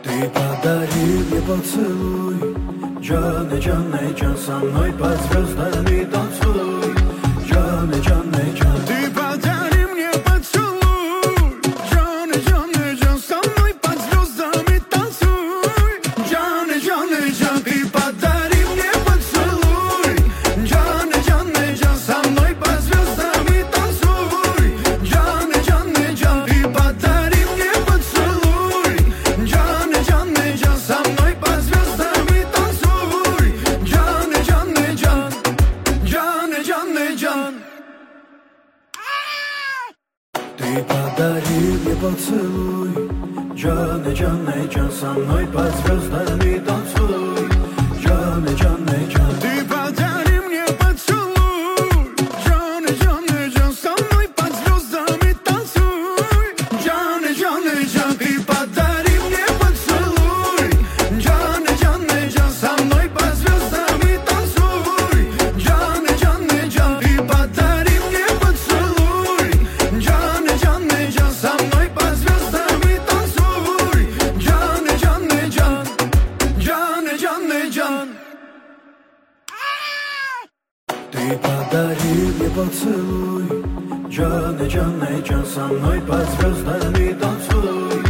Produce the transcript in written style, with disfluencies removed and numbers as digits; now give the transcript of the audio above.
Ты подари мне поцелуй, Джане, Джане, Джан, со мной под звездами танцуй. Джане, Джане, Джан. Ты подари мне поцелуй, Джане, Джане, Джан, со мной под звездами танцуй. Джане, Джане, Джан. Ты подари мне поцелуй, Джане, Джане, Джан, со мной под звездами танцуй. Джане, Джане, Джан. Ты подари мне поцелуй, Джане, Джане, Джан, со мной под звездами танцуй. Джане, Джане, Джан. Джане, Джане, Джан. Ты подари мне поцелуй, Джане, Джане, Джан, со мной под звездами танцуй. Джане, Джане, Джан. Ты подари мне поцелуй, Джане, Джане, Джан, со мной под звездами танцуй. Джане, Джане, Джан. Ты подари мне поцелуй, Джане, Джане, Джан, со мной под звездами танцуй. Джане, Джане, Джан. Ты подари мне поцелуй, Джане, Джане, Джан, со мной под звездами танцуй. Джане, Джане, Джан. Джане, Джане, Джан. Ты подари мне поцелуй, Джане, Джане, Джан, со мной под звездами танцуй.